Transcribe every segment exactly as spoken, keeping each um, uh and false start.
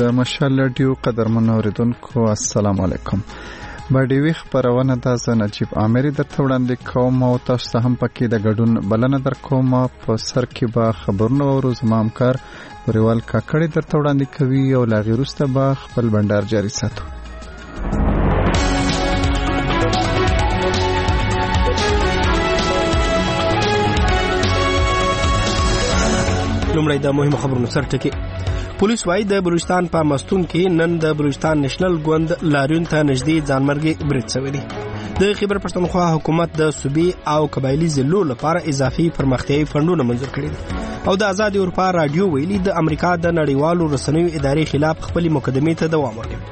د مشال رادیو قدرمن اوریدونکو السلام علیکم. باډیوي خبرونه د نجیب عامری درته وړاندې کوم او تاسو ته هم پکې د ګډون بلنه در کوم. په سر کې به خبرونه او زما همکار ریوال کاکړی درته وړاندې کوي او لا غیر وروسته به خپل بندر جاری ساتو. لومړی د مهمو خبرونو سرټکی. پولیس وايي د بلوچستان په مستون کې نن د بلوچستان نېشنل ګوند لاریون ته نږدې ځانمرګي برید شوی دی. د خیبر پښتونخوا حکومت د صوبې او قبایلی ضلعو لپاره اضافي پرمختیایي فنډونه منظور کړي دي او د آزاد اروپا رادیو ویلي د امریکا د نړیوالو رسنیو ادارې خلاف خپل مقدمې ته دوام ورکوي.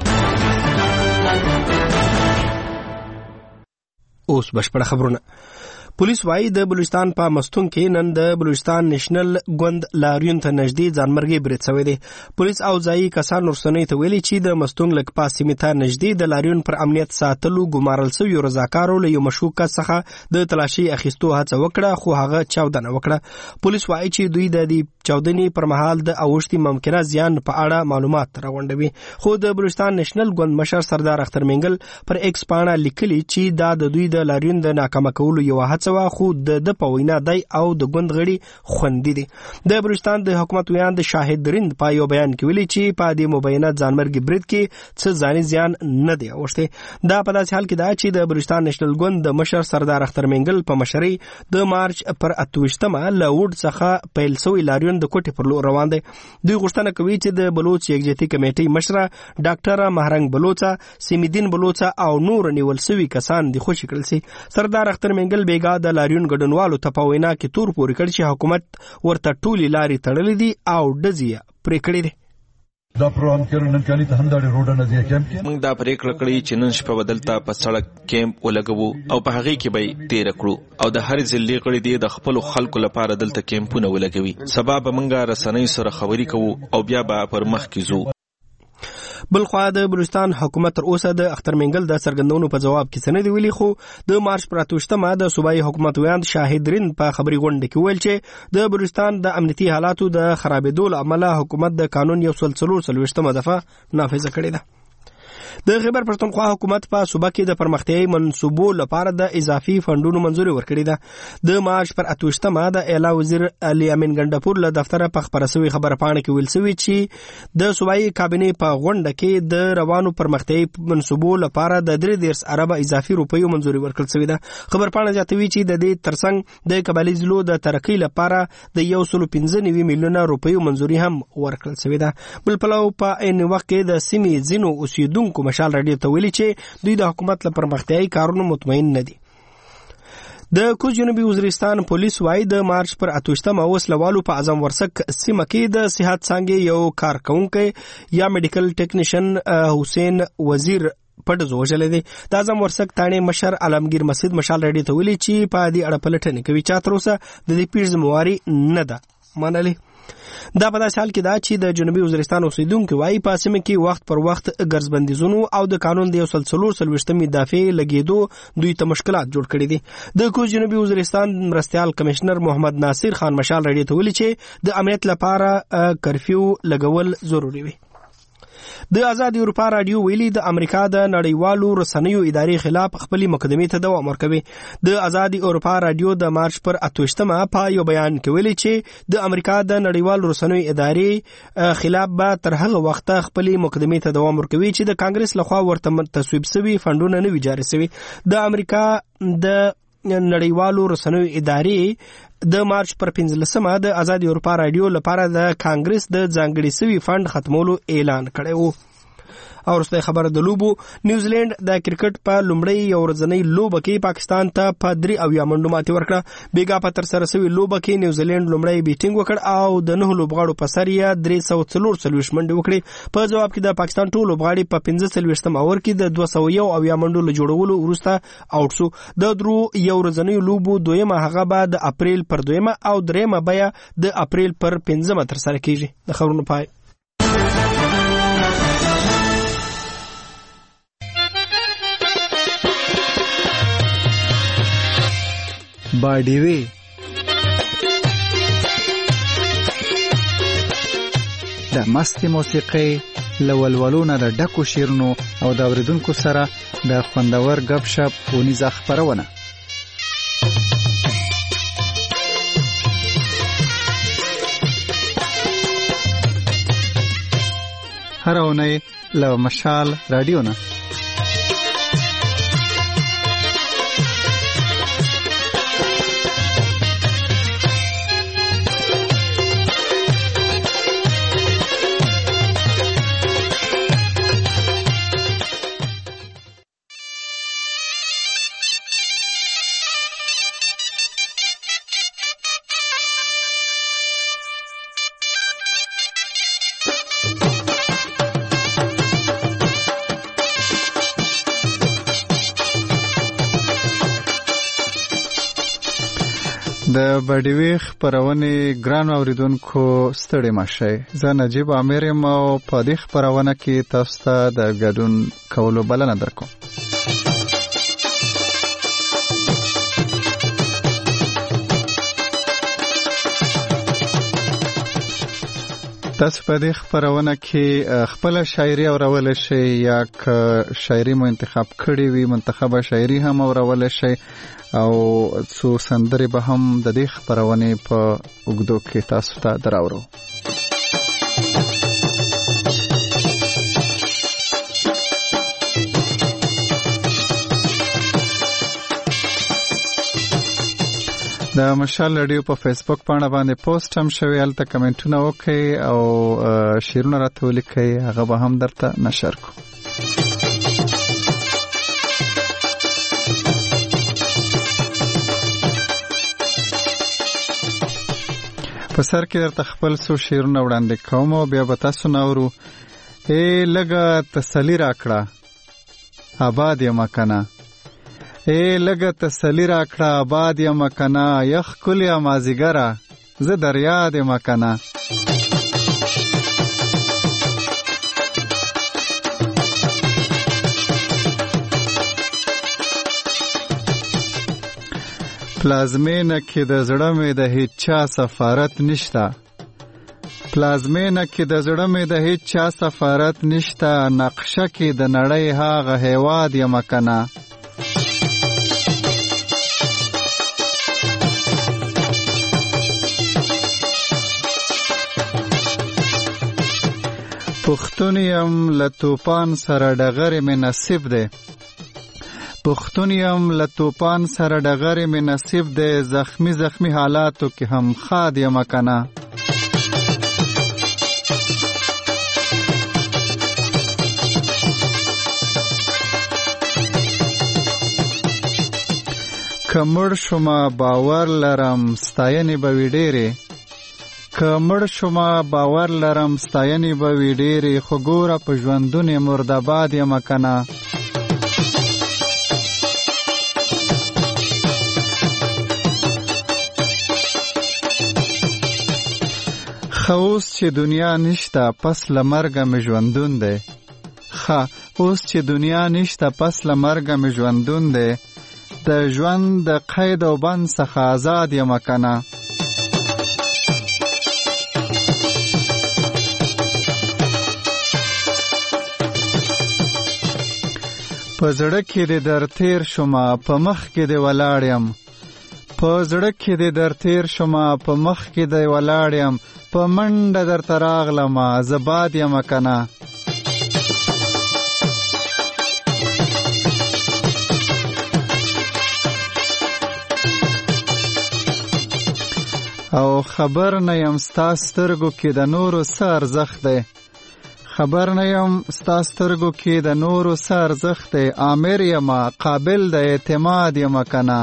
اوس بشپړ خبرونه. پولیس وايي د بلوچستان په مستون کې نن د بلوچستان نېشنل ګوند لاریون ته نږدې ځانمرګي برید شوی دی. پولیس او ځایي کسان رسنیو ته ویلي چې د مستون لږ پاس سیمې ته نږدې د لاریون پر امنیت ساتلو ګمارل شویو رضاکارو له یو مشکوک کس څخه د تلاشي اخیستو هڅه وکړه خو هغه چاودنه وکړه. پولیس وايي چې دوی د دې چاودنې پر مهال د اوښتي ممکنه زیان په اړه معلومات راغونډوي. خو د بلوچستان نېشنل ګوند مشر سردار اختر منګل پر ایکس پاڼه لیکلي چې دا د دوی د لاریون د ناکامه کولو یو هڅه خو د د په وینا دی او د ګوند غړي خوندي دي. د بلوچستان د حکومت ویان د شاهد درند په یو بیان کې ویلي چې په دې مبینه ځانمرګي برید کې څه ځاني زیان نه دی اوښته. دا په داسې حال کې دا چې د بلوچستان نېشنل ګوند د مشر سردار اختر منګل په مشرۍ د مارچ پر اتوشتمه له وډ څخه پیل شوی لاریون د کوټې پر لور روان دی. دوی غوښتنه کوي چې د بلوچ یکجهتي کمیټې مشره ډاکټر مهرنګ بلوچا، سیمیدین بلوچا او نور نیول شوي کسان د خوشي کړل شي. سردار اختر منګل بیګا د لاریون ګډونوالو ته په وینا کې تور پورې کړ چې حکومت ورته ټولې لارې تړلې دي او ډزې پرې کړې دي. دا پروګرام کې نن کالي ته هم د روډ نه ځي کیمپ کې موږ دا پریکړه کړې چې نن شپه بدلته په سړک کیمپ ولګو او په هغه کې به تیر کړو او د هر ضلع غړي دي د خپل خلکو لپاره دلته کیمپونه ولګوي. سبب موږ رسنۍ سره خبري کوو او بیا به پر مخ کې ځو. بل خو د بلوچستان حکومت تر اوسه د اختر منګل د څرګندونو په جواب کې څه نه دی ویلي. خو د مارچ پر اتوشتمه د صوبایي حکومت ویاند شاهد رین په خبري غونډه کې ویل چې د بلوچستان د امنیتي حالاتو د خرابېدو له امله حکومت د قانون یو سل څلور څلوېښتمه دفعه نافذه کړې ده. د خیبر پښتونخوا حکومت په صوبه کې د پرمختیایي منصوبو لپاره د اضافي فنډونو منظوري ورکړې ده. د مارچ پر اتوشتمه د اعلی وزیر علي امین ګنډپور له دفتره په خبره شوې خبره پاڼه کې ویل شوی چې د صوبایي کابینې په غونډه کې د روانو پرمختیایي منصوبو لپاره د درې دېرش اربه اضافي روپیو منظوري ورکړل شوې ده. خبر پاڼه زیاتوي چې د دې ترڅنګ د قبایلی ضلعو د ترقۍ لپاره د یو سل پنځه نوي میلیونه روپیو منظوري هم ورکړل شوې ده. بل پلو په عین وخت کې د سیمې ځینو اوسیدونکو مشال رادیو ته ویلي چې دوی د حکومت له پرمختیایي کارونو مطمئن نه دي. د کوز جنوبي وزیرستان پولیس وايي د مارچ پر اتوشتمه وسلوالو په اعظم ورسک سیمه کې د صحت څانګې یو کارکونکي یا میډیکل ټیکنیشن حسین وزیر پټ زوجلې دي. د اعظم ورسک تانه مشر علمگیر مسجد مشال رادیو ته ویلي چې په دې اړه پلټنه کوي چې تر اوسه د دې پیښې ذمہواری نه ده منلې. دا په داسې حال کې دا چې د جنوبي وزیرستان اوسیدونکو وايي په سیمه کې وخت پر وخت ګرځبندیزونو او د قانون د یو سل څلور څلوېښتمې دافعې لګېدو دوی ته مشکلات جوړ کړي دي. د کوز جنوبي وزیرستان مرستیال کمشنر محمد ناصر خان مشال رادیو ته ویلي چې د امنیت لپاره کرفیو لګول ضروري وي. د آزاد اروپا رادیو ویلي د امریکا د نړیوالو رسنیو ادارې خلاف خپل مقدمې ته دوام ورکوي. د آزاد اروپا رادیو د مارچ پر اتوشتمه په یو بیان کې ویلي چې د امریکا د نړیوالو رسنیو ادارې خلاف به تر هغه وخته خپل مقدمې ته دوام ورکوي چې د کانګرس لخوا ورته تصویب شوي فنډونه نه وي جاري شوي. د امریکا د نړیوالو رسنیو ادارې د مارچ پر پنځلسمه د آزاد اروپا رادیو لپاره د کانګرس د ځانګړي شوي فند ختمولو اعلان کړی وو. او وروسته خبره د لوبو. نیوزیلند د کرکټ په لومړۍ یو ورځنۍ لوبه کې پاکستان ته په درې اویا منډو ماتې ورکړه. بیګا په ترسره شوې لوبه کې نیوزیلند لومړی بیټینګ وکړ او د نهو لوبغاړو په سر یې درې سوه څلور څلوېښت منډې وکړې. په جواب کې د پاکستان ټول لوبغاړي په پنځه څلوېښتم اوور کې د دوه سوه یو اویا منډو له جوړولو وروسته آوټ شو. د درو یو ورځنیو لوبو دویمه هغه به د اپریل پر دویمه او دریمه بیا د اپریل پر پنځمه ترسره کیږي. د خبرونو پای. باډیوي د مستي موسیقي له ولولو نه د ډکو شیرونو او د اوریدونکو سره د خوندور غپ شپ ونیزه خپرونه. هر اونۍ له مشال رادیو نه د بډیویخ پرونی ګران اوریدونکو ستړي مشه. زه نجیب عامر یم او په دې خبرونه کې تاسو ته د ګډون کولو بلنه درکوم. تاسو په دې خبرونه کې خپل شاعري اورول شي یا شاعري مو انتخاب کړی وي منتخبه شاعري هم اورول شي او څو سندرې به هم د دې خبرونې په اوږدو کې تاسو ته دراوړو. د مشال رادیو په فیسبوک باندې باندې پوسټ هم شوی، هلته کمنټونه وکړئ او شعرونه راته ولیکئ، هغه به هم درته نشر کو. په سر کې درته خپل څو شعرونه وړاندې کوم او بیا به تاسو نه اورو. ای لږه تسلي راکړه آباد یم کنه، ای لږه تسلي راکړه آباد یم کنه، یخ ښکلې مازدیګره زه در یاد یم کنه. پلازمینه کې د زړه مې د هیڅ چا سفارت نشته، پلازمینه کې د زړه مې د هیڅ چا سفارت نشته، نقشه کې د نړۍ هغه هیواد یم کنه. پښتون یم له طوفان سره ډغرې مې نصیب دی، پښتون یم له طوفان سره ډغرې مې نصیب دی، زخمی زخمی حالاتو کې هم خاد یم کنه. که مړ شومه باور لرم ستاینې به وي ډېرې، که مړ شومه باور لرم ستاینې به وي ډېرې، خو ګوره په ژوندون یې مرداباد یم کنه. خه اوس چې دنیا نشته پس له مرګه مې ژوندون دی، خه اوس چې دنیا نشته پس له مرګه مې ژوندون دی، د ژوند د قید او بند څخه آزاد یم کنه. په زړه کې دې در تیر شومه په مخ کې دې ولاړ یم، په زړه کې دې در تیر شومه په مخ کې دې ولاړ یم، په منډه درته راغلمه زه باد یم کنه. او خبر نه یم ستا سترګو کې د نورو څه ارزښت دی، خبر نه یم ستا سترګو کې د نورو څه ارزښت دی، آمر یم قابل د اعتماد یم کنه.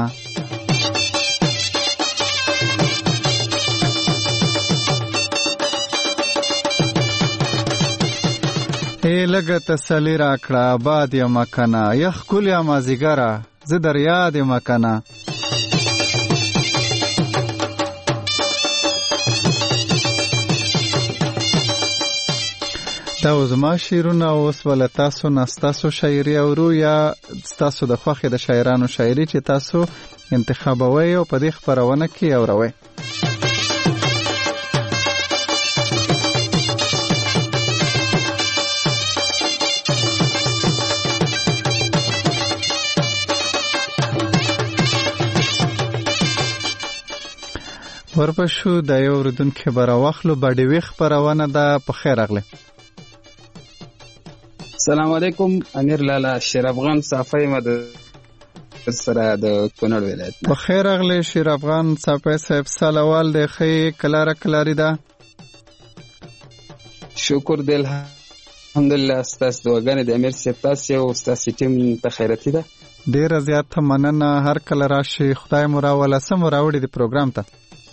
ای لږه تسلي راکړه آباد یم کنه، یخ ښکلې مازدیګره زه در یاد یم کنه. دا زما شعرونه اوس ول تاسو نه ستاسو شاعري اورو یا ستاسو د خوښې د شاعرانو شاعري چې تاسو انتخابوي او په دې خبرونه کې اوروي. ورپښو د یو اوریدونکي به راواخلو. باډي ویخ خپرونه ده. په خیر راغلی. السلام علیکم. امیر لالا شیر افغان صافی مد سره د کونړ ولایت. په خیر راغلی شیر افغان صافی صاحب. سلوال د خې کلاره کلاری ده. شکر دی الحمدلله. ستاسو دعاګانې د امیر صاحب تاسو او ستاسو ټیم ته خیرتي ده. ډیره زیاته مننه. هر کله راشي. خدای مو راوله سم راوړي د پروګرام ته.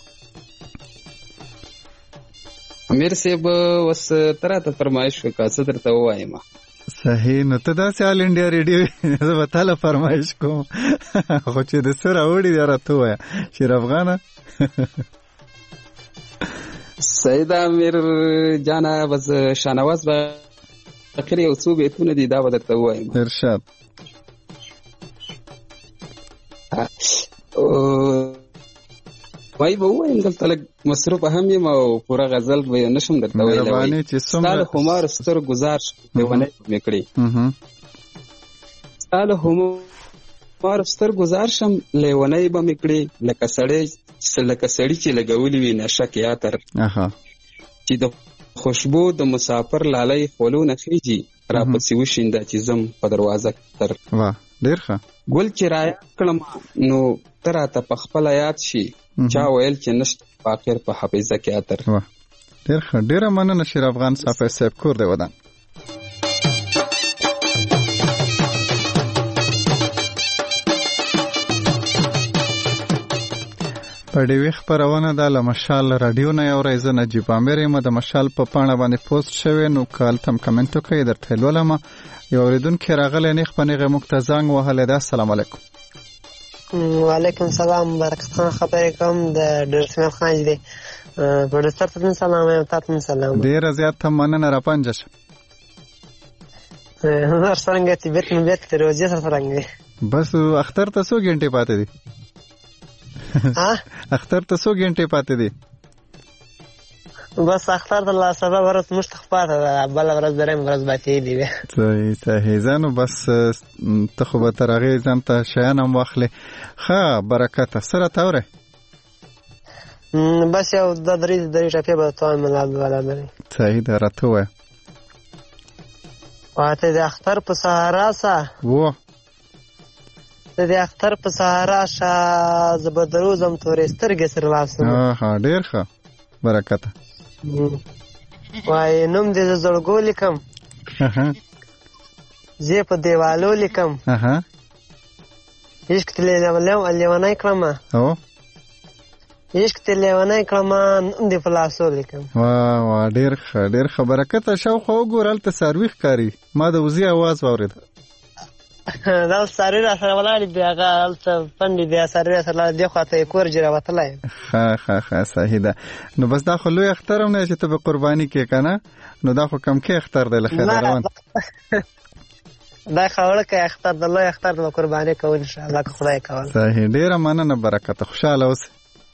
امیر صاحب وس تراته فرمایش وکړه څه درته وایم. صحیح. نو ته داسې آل انډیا ریډیو زه به تاله فرمایش کوم خو چې د څه راوړي دی راته ووایه شیر افغانه. سید امیر جانا بس شانواز بخیر یو څو بیتونه دي دا به درته ووایم. ارشاد. وای به ووایم دلته لږ مصروف هم یم او پوره غزل به نشم درته ویلی. ستا له خمار ستر ګزار لیونۍ به مې کړې. ستا له خمار ستر ګزار شم لیونۍ به مې کړې لکه سړی لکه سړي چې لګولي وي نشک یا تر چې د خوشبو د مسافر لالۍ خولونه خیجي راپسې وشینده چې زم په دروازه تر. واه ډېر ښه. ګل چې رایاد کړم نو ته راته په خپله یاد شي چا ویل چې نشته په اخر په حافظه کې اتر. واه ډېر ښه. ډېره مننه شیر افغان صافی صاحب. کور دی ودان. په ډیوی خپرونه ده له مشال رادیو نه یو ورځ نجیب عامر یم. د مشال په پاڼه باندې پوسټ شوی نو کالته هم کمنټ وکړئ درته لولم. یو اوریدونکی راغلی نیغ په نیغې موږ ته زنګ وهلی ده. السلام علیکم. وعلیکم سلام. برکت خان خبرې کوم د ډېر اسماعیل خان دی. پروډوسر ته هم سلام وایم تاته هم سلام. ډېره زیاته مننه راپنجه شه. هر څرنګه طبیعت مې بیت د روزې سره څرنګه دی. بس اختر ته څو ګنټې پاتې دي؟ اختر ته څو ګنټې پاتې دي؟ بس اختر ته لا سبا ورځ مشتخ پاتې ده. بله ورځ درېیم ورځ پاتې دي. صحیح صحیح. ځانو بس ته خو به تر هغې ځان ته شیان هم واخلې. ښه برکته. څه راته اورې؟ بس یو دوه درې درې ټپې به درته وایم الله لري. صحیح ده راته ووایه. واته د اختر په سهارا سه و د اختر په سهارا شه زه به دروزم تورې سترګې سره لاسم. ها ډېر ښه برکته. وای نوم دې زه زړګو لیکم زه په دیوالو لیکم عشق ته لیونی کړم عشق ته لیونی کړم نوم دې په لاسو لیکم. واه واه ډېر ښه ډېر ښه برکته. شاوخوا وګوره هلته څاروي ښکاري. ما د وزې اواز واورېده. دا څاروي را سره ولاړ دي. هغه هلته پنډې دي څاروي را سره ولاړ دي. دې خوا ته یې کور جې راوتلی یم. ښه ښه ښه صحیح ده. نو بس دا خو لوی اختر هم نه چې ته به قرباني کې که نه نو دا خو کم کې اختر دی له خیره روان. دا خاوړکی اختر د لوی اختر د به قرباني کوو انشاءالله که خدای کول. صحیح. ډېره مننه برکته. خوشحاله اوسئ.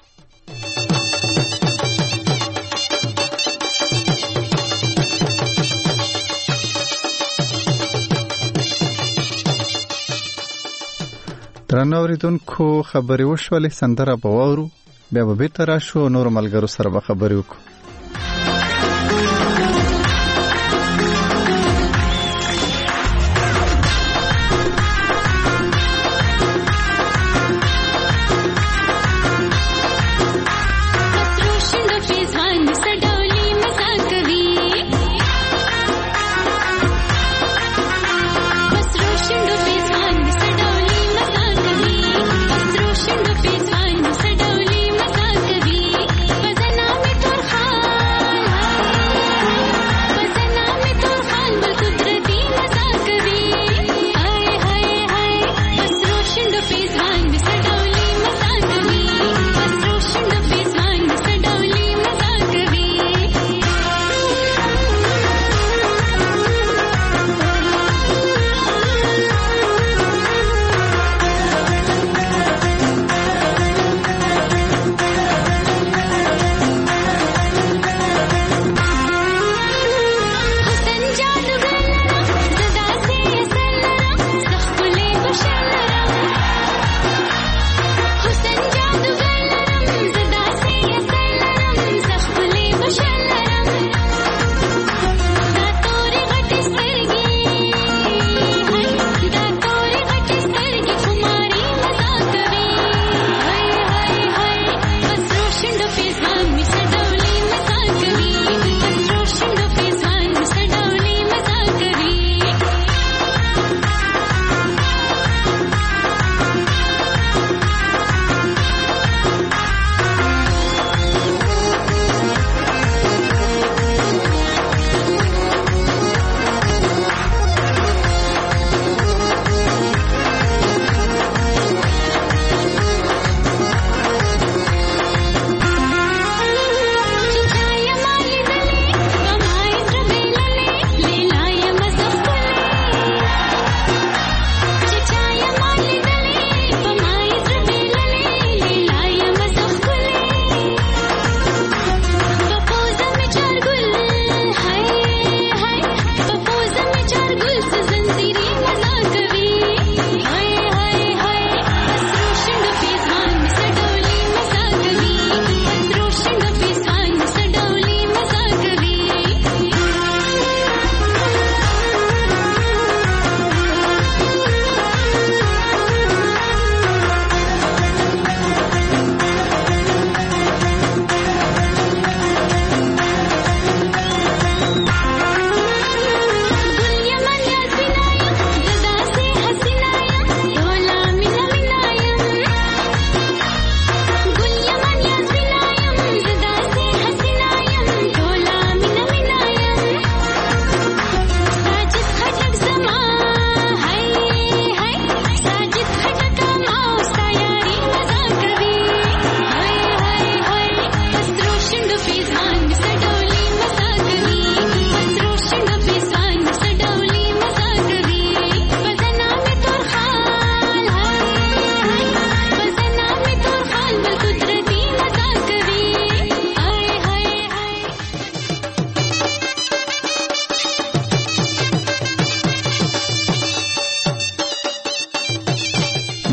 درنو اوریدونکو خبرې وشولې. سندره به واورو بیا به بېرته راشو. نورو ملګرو سره به خبرې وکړو. Thank you.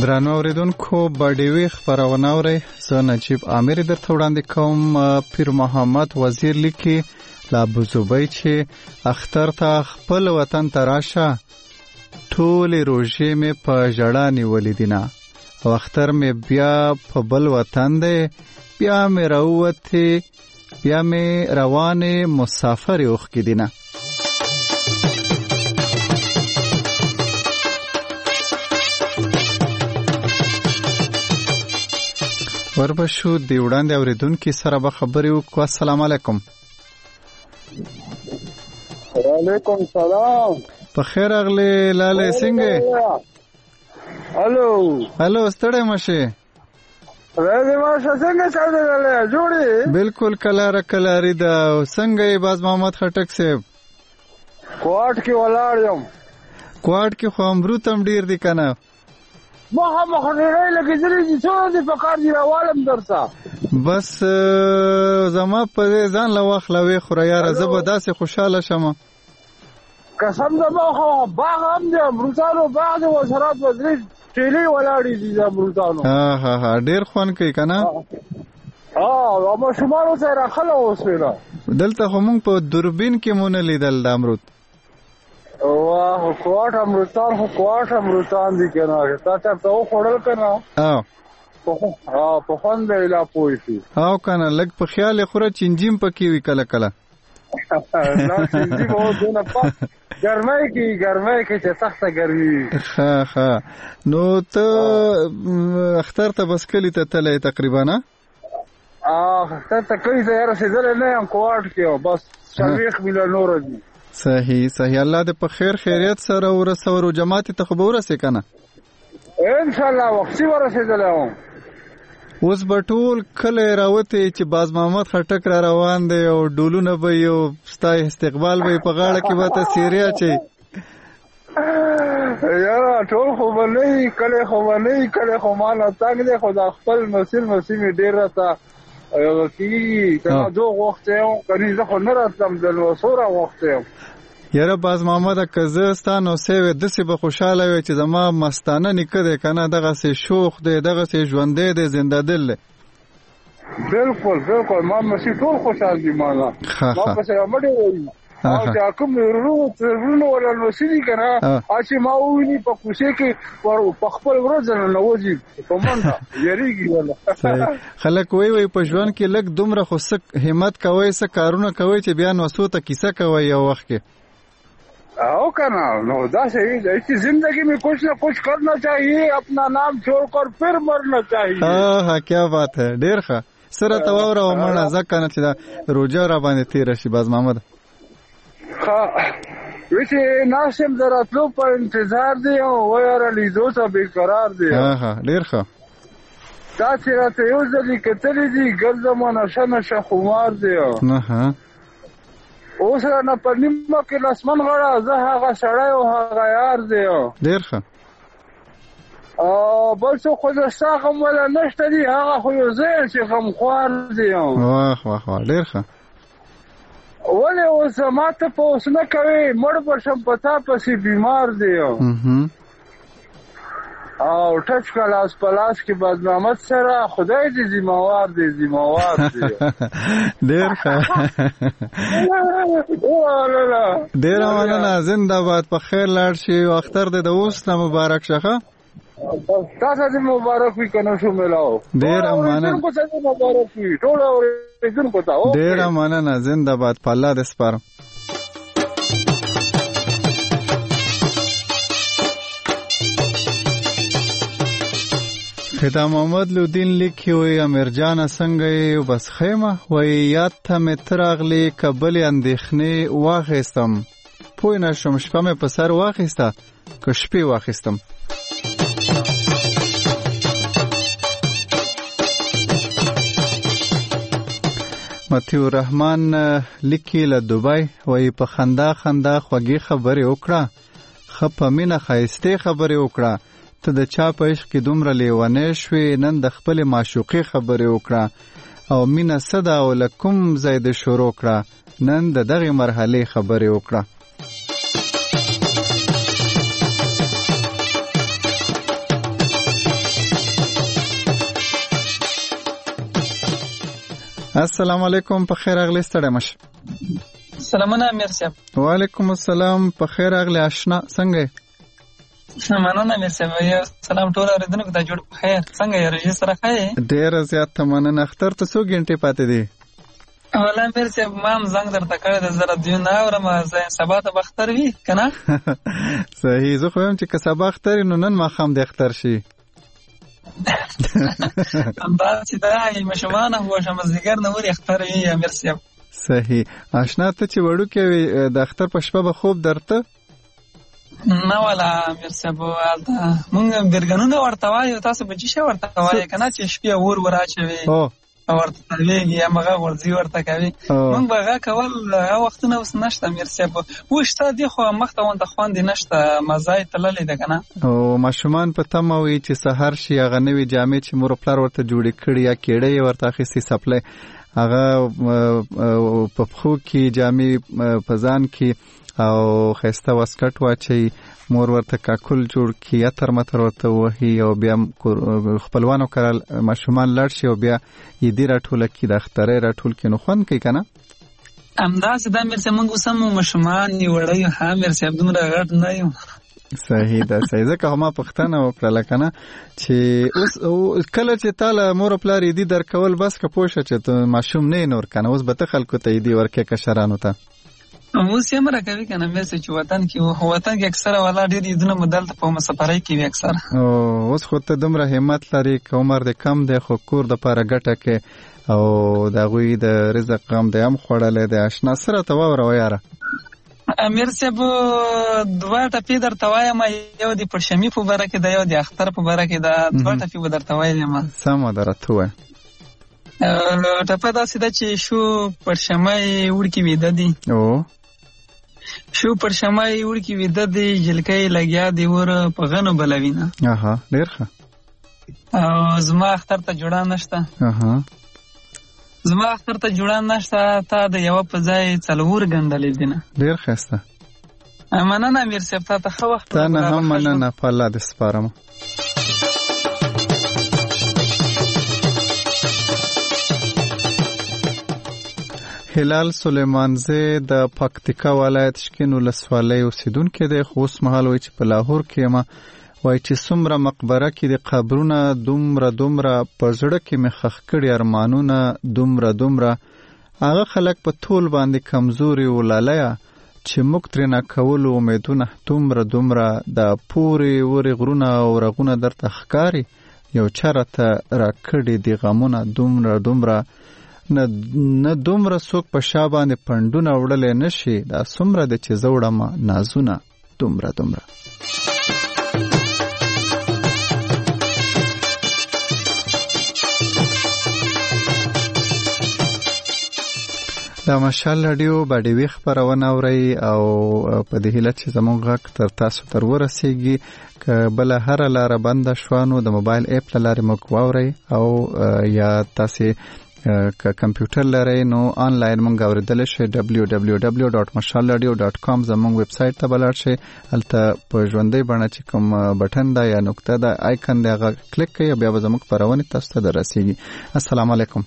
درنو اوریدونکو باډیوي خبرونه اورئ. زه نجیب عامر درته وړاندې کوم. پیر محمد وزیر لیکي له ابوظبي چې اختر ته خپل وطن ته راشه، ټولې روژې مې په ژړا نیولې دي نه، او اختر مې بیا په بل وطن دی، بیا مې راووتې، بیا مې روانې مسافرې اوښکې دي نه. وربشو دی وړاندې اوریدونکي سره به خبرې وکړو. السلام علیکم. وعلیکم سلام. په خیر اغلی لاله څنګه؟ هلو هلو ستړی مشه؟ راځي ماشه څنګه چاله لاله جوړي؟ بالکل کلاره کلاری دا. څنګه یې باز محمد خټک صاحب؟ کوټ کې ولاړ یم. کوټ کې خو امرود هم ډیر دی کنه؟ مخه مخه ډیرې لګېدلې دي، څو دي په کار دي راوالم درته. بس زما په ځان له واخلوې خوره یاره، زه به داسې خوشحاله شم. قسم زما خو باغ هم دی، امروزانو باغ دی، وزرات وزري ټیلې ولاړې دي د امروزانو. ها ها ها ډېر خوند کوي که نه؟ او ماشومانو سره راخله اوس ویله دلته خو مونږ په دوربین کې مو نه لیدل د امرود. واه کوټ امروزان خو کوټ امروزان دي که نه؟ تا چېرته وخوړل که نه؟ او په خوند به یې لا پوه شي. او که نه لږ په خیال یې خوره، چینجیم پکې وي کله کله. نه چینجیم او دونه پاک ګرمۍ کې ګرمۍ کې چې سخته ګرمي وي. ښه ښه. نو ته اختر ته بس کلي ته تللی تقریبا نه؟ اختر ته کلي ته یې رسېدلی نه یم، کوټ کې بس څلوېښت میله نوره دي. صحیح صحیح. الله دې په خیر خیریت سره ورسوه. رو جماعت ته خو به ورسې که نه؟ انشاءالله وختي ورسېدلی وم. اوس به ټول کلی راوتی چې باز محمد خټک را روان دی او ډولونه به یې او ستا استقبال به یې په غاړه کې به ته څیرې اچوي. یاره ټول خو به نه وي، کلی خو به نه وي، کلی خو ما نه تنګ دی، خو دا خپل مسیر مسیر مې ډېر راته کېږي که نه دو غوښتی یم، کني زه خو نه راتلم د نوسوره غوښتی یم. یاره باز محمده که زه ستا نوسی وې داسې به خوشحاله وې چې زما مستانه نیکه دی که نه، دغسې شوخ دی، دغسې ژوندی دی، زنده دل دی. بالکل بالکل ما مسیر ټول خوشحال دي ما نه. ما پسې رامډې وایي او چې کوم ورونو ولا نوسی دي که نه، چې ما وویني په کوڅې کې په خپل ورځ نه نوځي په منډه یېرېږي ولا. خلک وایي وایي په ژوند کې لږ دومره خو څه همت کوئ، څه کارونه کوئ چې بیا نوسو ته کیسه کوئ یو وخت کې. او کنا نو دا صحیح ہے کہ زندگی میں کچھ نہ کچھ کرنا چاہیے، اپنا نام چھوڑ کر پھر مرنا چاہیے. ہاں ہاں کیا بات ہے. ډیر ښه. سره تواوره او مړه ځکه نه چې دا روجه را باندې تېره شي باز محمد. ښه ویسې ناسم د راتلو په انتظار دی او ویاره لیدو ته بېقرار دی. ها ها ډېر ښه. دا چې راته یو ځلې کتلي دي ګرځم نشه نشه خمار دی. نه ها اوس را نه په نیمه کې لاسمن غړه، زه هغه سړی او هغه یار دی. ډېر ښه. او بل څه خو د ستا غم ولا نشته دي، هغه خو یو ځای چې غمخوار دی. واه واه واه ډېر ښه. ولې اوس ما ته په اوس نه کوې، مړ به شم په تا پسې بیمار دی. او ټچ کا لاس په لاس کې باز محمد سره خدای دې ذمہوار دی ذمہوار دی. ډېر ښه. ډېره مننه. زنده باد. په خیر لاړ شي او اختر دې د اوس نه مبارک شه. تاسو دې مبارک وي که نه شو میلاو. ډېره مننه. مبارک وي ټول اورېدونکو ته. ډېره مننه. زنده باد. په الله دې سپارم. خدا محمد لودین لیکي وی امیر جان څنګه یې بس خیمه وی یاد ته مې ته راغلې کبلې اندېښنې واخیستم، پوه نه شوم شپه مې په سر واخیسته که شپې واخیستم. متیو الرحمن لیکي له دوبۍ وی په خندا خندا خوږې خبرې وکړه، ښه په مینه ښایستې خبرې وکړه، ته د چا په عشق کې دومره لیونی شوې، نن د خپلې معشوقې خبرې وکړه، او مینه څه ده او له کوم ځای دې شروع کړه، نن د دغې مرحلې خبرې وکړه. السلام علیکم، په خیر اغلی ستړی مشه. سلامونه امیر صاحب. وعلیکم السلام، په خیر اغلی آشنا، څنګه یې؟ مننه امیر صاحب، یو سلام ټول اوریدونکو ته، جوړ په خیر، څنګه یې؟ روژې سره ښه یې؟ ډېره زیاته مننه. اختر ته څو ګنټې پاتې دي؟ والله امیر صاحب ما هم زنګ درته کړی دی، زه راډیو نه اورم، زه سبا ته به اختر وي که نه؟ صحیح، زه خو یم چې که سبا اختر وي نو نن ماښام د اختر شي. همداسې ده، ماشومان هم وشه مازدیګر نه ورې اختر وي امیر صاحب. صحیح. آشنا ته چې وړوکی وې د اختر په شپه به خوب درته؟ نه والا امیر صاحب، هلته مونږ بیرګنونه ورته وایو، تاسو به چې شی ورته وایې که نه، چې شپې اور ور اچوي ورته تلویږي یا مغه ورځي ورته کوي. مونږ به هغه کول، هغه وختونه اوس نشته امیر صاحب، اوس شته دي خو مخته ونته خوندې نشته، مزه یې تللې ده که نه. او ماشومان په تمه وي چې سهار شي، هغه نوې جامې چې مور پلار ورته جوړې کړي یا کېړه یې ورته اخیستې سپلی، هغه په پښو کې جامې په ځان کې او ښایسته واسکټ واچوي، مور ورته کاکل جوړ کړي، عطر مطر ورته ووهي، او بیا خپلوانو کره ماشومان لاړ شي او بیا عیدي راټوله کړي، د اخترۍ راټول کړي، نو خوند کوي که نه؟ همداسې ده امیر صاحب، موږ اوس هم ماشومان یو وړه یو، ها امیر صاحب دومره غټ نه یو. صحیح ده، صحیح. ځکه ما پوښتنه وکړله که نه چې اوس کله چې تا له مور او پلار عیدي درکول، بس که پوه شه چې ته ماشوم نه یې نور که نه، اوس به ته خلکو ته عیدي ورکې کشرانو ته. اوس یې مره کوي که نه امیر صاحب، چې وطن کې وطن کې اکثره والا ډېر عیدونه مو دلته په مسافرۍ کې وي اکثره. اوس خو ته دومره همت لري، که عمر دې کم دی خو کور دپاره ګټه کې، او د هغوی د رزق غم دی هم خوړلی دی. اشنا څه راته واوروه یاره. امیر صاحب دوه ټپې درته وایم، یو د پړشمي په باره کې ده، یو د اختر په باره کې ده، دوه ټپې به درته وایم. سمه ده، راته ووایه. ټپه داسې ده چې شو پړشمی وړکي ویده دي، شو پړشمی وړکي ویده دي، جلکۍ لګیا دی ور په غنو بلوینه. اها، ډېر ښه. او زما اختر ته جوړه نشته، زما اختر ته جوړه نشته، تا د یوه په ځای څلور ګنډلې دي نه. ډېر ښایسته. مننه امیر صاحب، تا ته ښه وخت. تا نه هم مننه، په الله دې سپارم. هلال سلیمانزی د پکتیکا ولایت شکین ولسوالۍ اوسیدونکی دی، خو اوس مهال وایي چې په لاهور کې یم. وایي چې څومره مقبره کې د قبرونه، دومره دومره په زړه کې مې ښخ کړي ارمانونه، دومره دومره هغه خلک په ټول باندې کمزوري ولالیه، چې موږ ترېنه کولو امیدونه، دومره دومره د پورې ورې غرونه او رغونه درته ښکاري، یو چا راته راکړي دي غمونه، دومره دومره نه نه دومره څوک په شا باندې پنډونه وړلی نشي، دا څومره ده چې زه وړم نازونه، دومره دومره. دا مشال راډیو باډیوي خپرونه اورئ، او په دې هیله چې زموږ غږ تر تاسو تر ورسیږي. که بله هره لاره بنده شوه نو د موبایل اپ له لارې موږ واورئ، او یا تاسې که کمپیوټر لرئ نو آنلاین مونږ اوریدلی شئ، ډبلیو ډبلیو ډبلیو ډاټ مشال راډیو ډاټ کام زموږ ویب سایټ ته به لاړ شئ. هلته په ژوندۍ بڼه چې کوم بټن ده یا نقطه ده آیکن دی، هغه کلیک کړئ، بیا به زموږ خپرونې تاسو ته دررسیږي. السلام علیکم.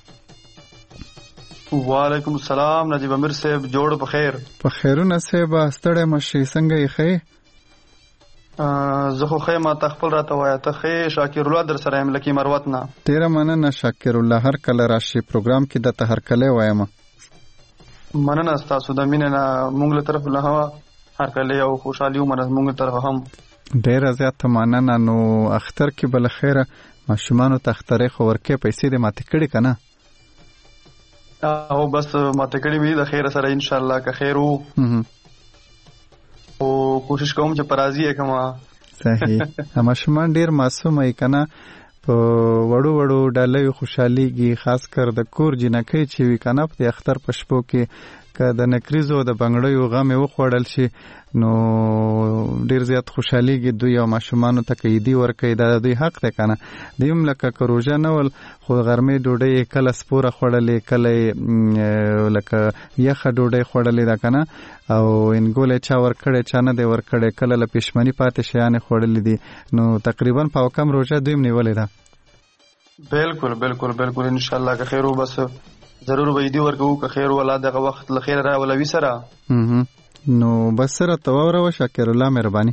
وعلیکم السلام نجیب امیر صاحب، جوړ په خیر. په خیرونه صاحب، ستړی مشي، څنګه یې ښه؟ زه خو ښه یم، ته خپل راته وایه. ته ښه یې؟ شاکر الله در سره یم لکې مروت نه. ډېره مننه شاکر الله، هر کله راشي پروګرام کې درته هرکلی وایم. مننه ستاسو د مینې نه، مونږ له طرف نه هرکلی او خوشحالي ومنه، مونږ له طرف هم ډېره زیاته مننه. نو اختر کې به له خیره ماشومانو ته اخترۍ خو ورکې، پیسې دې ماتې کړي که نه؟ او بس ماته کړي وي د خیر سره انشاءالله، که خیر وو او کوشش کوم چې پرازي یې کما. صحیح. ماشومان ډیر معصوم ای کنه، په وړو وړو ډالۍ خوشحاليږي، خاص کر د کور جنکې چې وی کنه په اختر پښپو کې که د نکریزو د بنگړیو غم وخوړل شي نو ډیر زیات خوشحاليږي دوی او ماشومانو ته کې دی ورکې دا دوی حق ده کنه. دیم لکه کروجه نول خو غرمې ډوډۍ کله سپوره خوړلې، کله لکه یخه ډوډۍ خوړلې ده کنه، او انګول چا ورکړې چا نه دی ورکړې، کله له پښمنی پاتې شیان خوړلې دي، نو تقریبا په کم روزه دوی نیولې ده. بالکل بالکل بالکل ان شاء الله که خیر و. بس ضرور به دې ورکو که خیر ولا دغه وخت له خیر را ولوي سره نو بس سره توره و شاکر الله مهرباني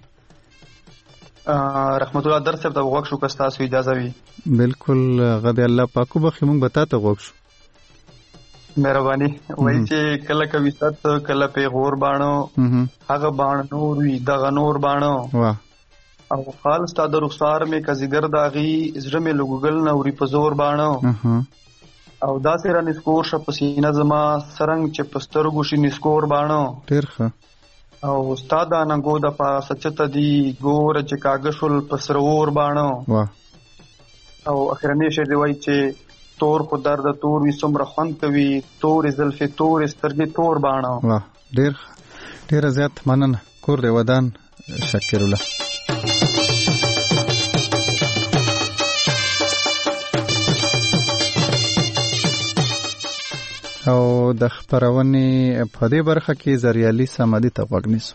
رحمت الله در صاحب ته وغوښ شو که ستاسو اجازه وي بالکل غد الله پاکو بخي مونږ به تاسو وغوښ شو مهرباني وایي چې کله کوي ست کله په غور باڼو هغه باڼ نور وي دغه نور باڼو واه او خال ستاد رخسار می کزیګر داغي زړه می لګوګل نوري په زور باڼو او دا سره نسکور ش پسینه زما سرنګ چې پستر ګوشي نسکور باڼو ډیر ښه او استاد انګو د پا سچت دی ګور چې کاغشل پسرور باڼو واه او اخرنی شه دی وای چې تور خو درد تور وي څومره خوند کوي تور زلفې تور سترګې تور باڼو واه ډیر ډیر زیات مننه کور دی ودان شکر الله او د خبرونې په دې برخه کې زریالي سمادي ته غوږ نیسو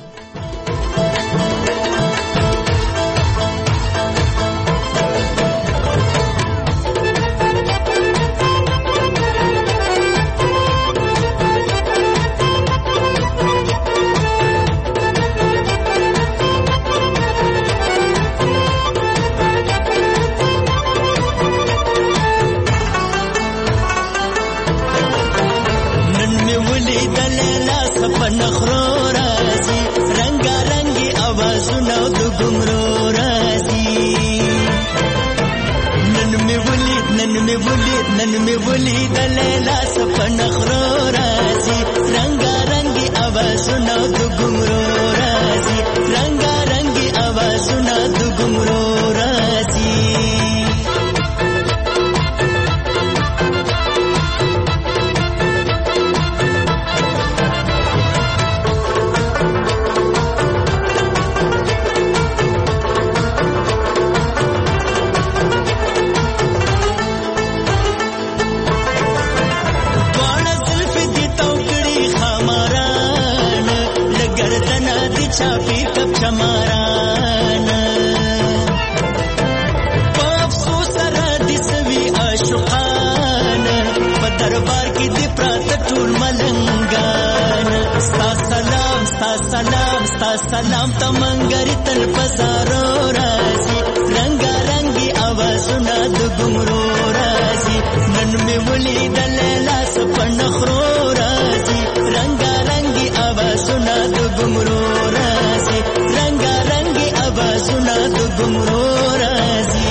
سلام تمنګری تل پزارو راځي رنگا رنگي اوازونه د ګمرو راځي نن مې ولیدل لاس په نخرو راځي رنگا رنگي اوازونه د ګمرو راځي رنگا رنگي اوازونه د ګمرو راځي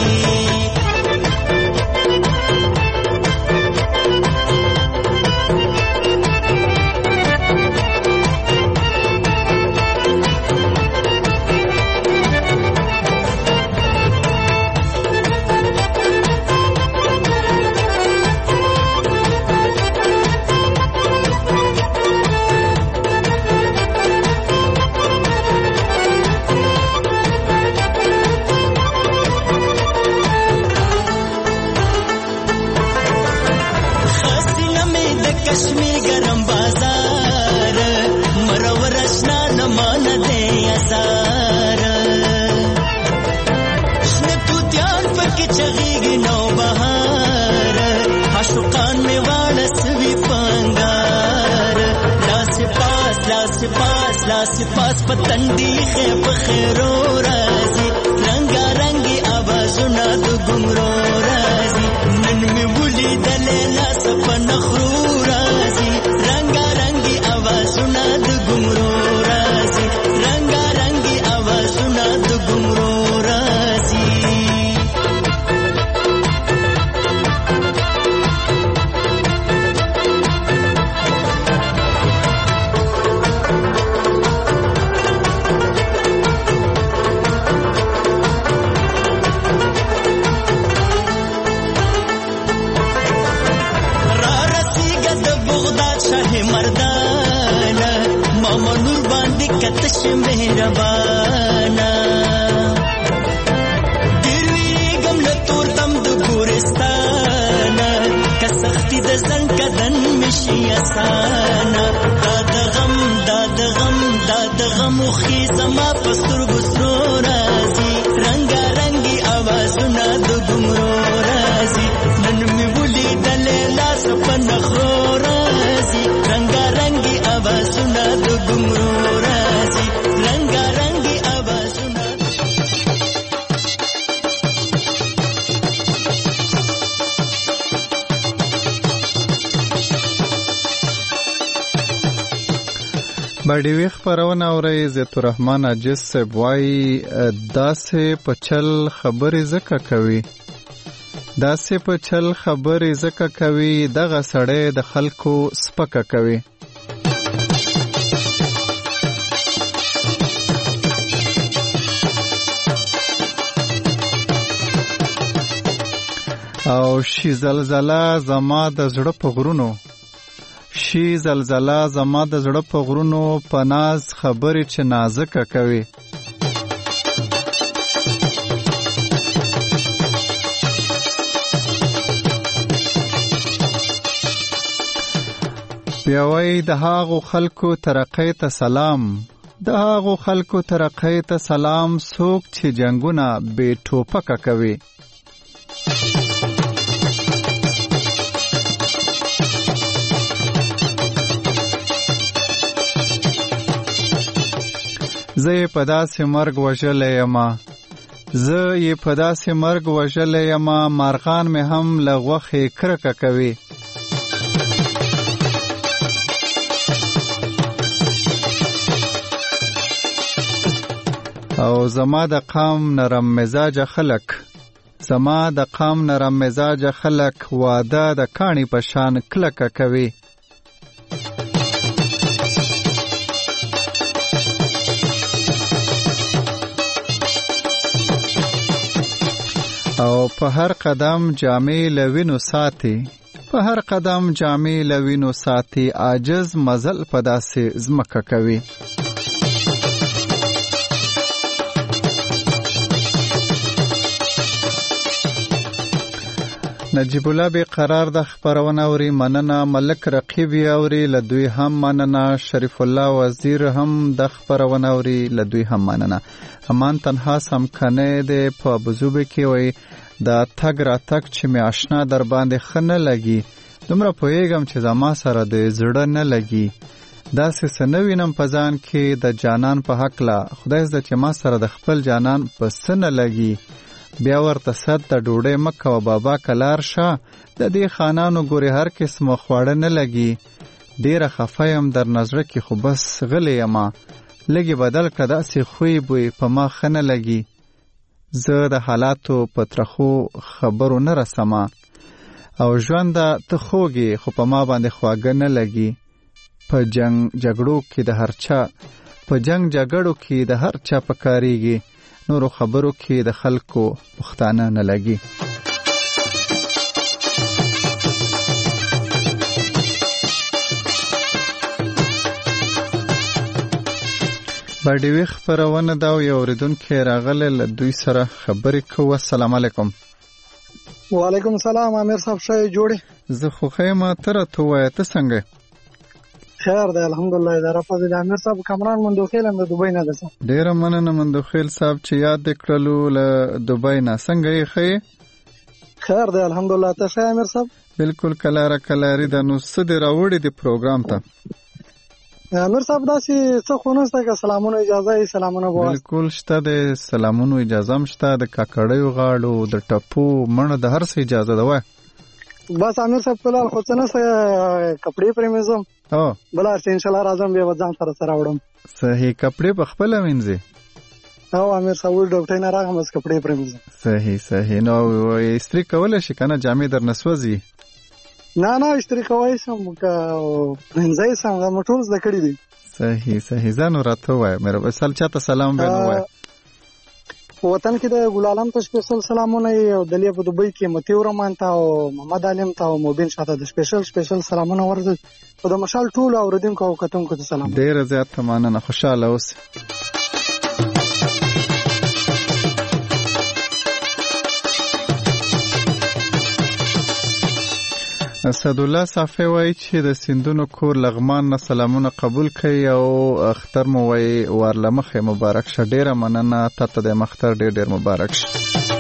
سپاس پتندی خیب خیرو رازی رنگا رنگی آوازونا دو گمرو رازی نن می ولی دلینا سپا نخرو رازی رنگا رنگی آوازونا دو گمرو رازی رنگا رنگی آوازونا دو گمرو رازی کتش مهربانا دیرویگم لطور تم دو گورستانا کسختی دزن کدن مشی اسانا داد غم داد غم داد غم و خیزما پستر گسرو رازی رنگا رنگی آوازونا دو گمرو رازی نن می ولی دلیلا سپا نخرو باډي وی خبرونه اوري عزت الرحمن عجز صاحب وايي داسې پچل خبرې زکه کوي داسې پچل خبرې زکه کوي دغه سړی د خلکو سپکه کوي. او شي زلزله زما د زړه په غرونو شي زلزله زما د زړه په غرونو په ناز خبرې چې نازکه کوي. بیا وایي د هغو خلکو ترقۍ ته سلام د هغو خلکو ترقۍ ته سلام څوک چې جنګونه بې ټوپکه کوي. زه یې په داسې مرګ وژلی یمه زه یې په داسې مرګ وژلی یمه مارغان مې هم له غوښې کرکه کوي. او زما د قام نرم مزاج خلک زما د قام نرم مزاج خلک واده د کاڼي په شان کلکه کوي. او په هر قدم جامې لوینو ساتي په هر قدم جامې لوینو ساتي عاجز مزل په داسې زمکه کوي. نجیب الله بی قرار د خبرونه اوري مننه. ملک رقیب اوري لدوی هم مننه. شریف الله وزیر هم د خبرونه اوري لدوی هم مننه. امان تنها سم کنه د په بزوبه کې وای د تګ را تک چې می آشنا در باندې خنه لګي دومره پویګم چې زما سره د زړه نه لګي داسې سنوینم پزان کې د جانان په حق لا خدای زده چې ما سره د خپل جانان په سن لګي. بیا ورته صد د ډوډۍ مکه و بابا کلار شه د دې خانانو ګوري هر قسم خواړه نه لګي. ډیره خفایم در نظر کې خو بس غلی یما لګي بدل کړه داسې خوی بوی په ما خنه لګي. زه د حالاتو په ترخو خبرو نه رسمه او ژوند ته خوږي خو په ما باندې خواږه نه لګي. په جنگ جګړو کې د هر چا په جنگ جګړو کې د هر چا پکاريږي نورو خبرو کې د خلکو پښتانه نه لګي. باډي وی خبرونه دا یو اوریدونکو راغله له دوی سره خبرې کوو. السلام علیکم. وعلیکم السلام. امیر صاحب شای جوړي زه خو خیمه تر ته وای ته څنګه خیر ده الحمدلله. اداره په د امیر صاحب کامران مندوخیل هم د دوبۍ نه ده. ډیره مننه مندوخیل صاحب چې یاد کړلو له دوبۍ نه. څنګه یې خې خیر ده الحمدلله. ته ښه امیر صاحب؟ بالکل کلاره کلاری د نو سده راوړې د پروګرام ته امیر صاحب داسې څه خو نشته که سلامونه اجازه یې سلامونه بوه بالکل شته د سلامونو اجازه هم شته د کاکړیو غاړو د ټپو مڼه د هر څه اجازه ده. وای بس امیر صاحب فلحال خو څه نشته کپړې پرې مېزم او بله چې انشاءالله راځم بیا به ځان سره سره وړم. صحیح کپړې په خپله وینځې؟ او امیر صاحب وایي ډوکټۍ نه راغلم بس کپړې پرې مېزم. صحیح صحیح. نو استري کولی شي که نه جامې در نه سوځي؟ نه نه استري کولی شم که پرېنځی شم دا مو ټول زده کړي دي. صحیح صحیح. ځه نو راته ووایه مهرباني سل چاته سلام بیا نو ووایه. وطن کې د ګل عالم ته سپیشل سلامونه او دلیا په دوبۍ کې متیو رحمان ته او محمد علیم ته او مبین شاته د سپیشل سپیشل سلامونه ورته او د مشال ټول اوریدونکو او کتونکو ته سلام. ډیر زیات مننه. خوشاله اوسئ. اسدالله صافی وایي چې د سیندونو کور لغمان نه سلامونه قبول کړي او اختر مو وایي ورله مخې مبارک شه. ډیره مننه تا ته د مختر ډیر ډیر مبارک شه.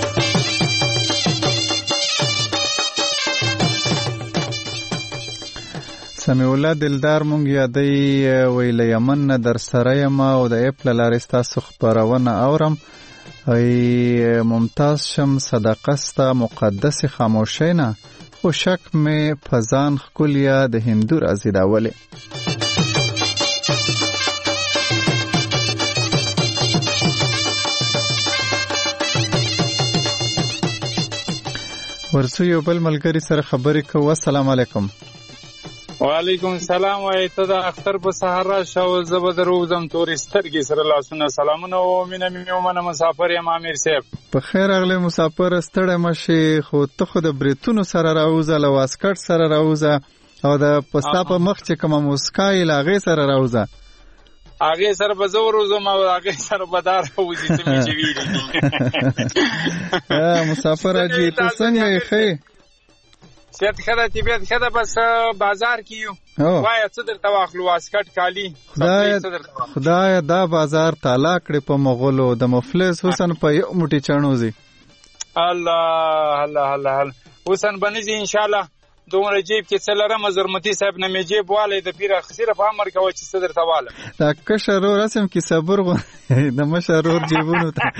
سمیع الله دلدار مونږ یادی ویله یمن نه در سره یم او د اپ له لارې ستاسو خبرونه اورم. ای ممتاز شم صدقه ستا مقدس خاموشی نه خو شک مې پزان خکولیا د هندو رازی داولی. ورسو یو بل ملګری سره خبرې کوو. السلام علیکم. وعلیکم السلام. وای ته د اختر په سحر راشه او زه به دروزم تورې سترګې سره لاسونه سلامونه او مینه مې ومنه. مسافر یم امیر صاحب. په خیر اغلی مسافر ستړی مشي خو ته خو د بریتونو سره راوځه له واسکټ سره راوځه او د پستا په مخ چې کومه مسکای له هغې سره راوځه. هغې سره به زه وروځم او هغې سره به دا راوځي څه مې چې ویلي دي. مسافر حاجي ته څنګه یې ښه یې؟ صحت ښه ده طبیعت ښه ده. بس بازار کې یو وایه څه درته واخلو واسکټ کالي خدایه دا بازار تالا کړې په مغولو د مفلس حسن په یو موټي چڼوځي. الله الله الله حسن بنځي انشاءالله دومره جیب کې څه لرم زرمتي صاحب نه مې جیب والی د پیره صرف امر کوه چې څه درته والم. دا کشر ورور رسم کې صبر غو د مشر ورور جیبونو ته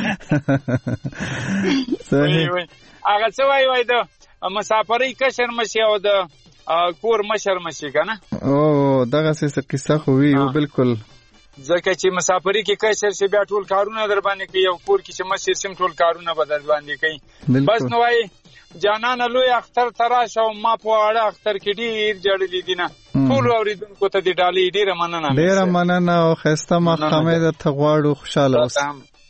هغه څه وایي وایي د مسافرۍ کشر مشي او د کور مشر مشي که نه. او دغسې څه قصه خو وي بالکل. ځکه چې مسافرۍ کې کشر شي بیا ټول کارونه در باندې کوي او کور کې چې مشر شي ټول کارونه به در باندې کوي. بس نو وایي جانانه لوی اختر ته راشه او ما په اړه اختر کې ډېر جړلي دي نه ټولو اورېدونکو ته دې ډالۍ ډېره مننه. ډېره مننه او ښایسته ماښامې درته غواړو. خوشحاله اوسه.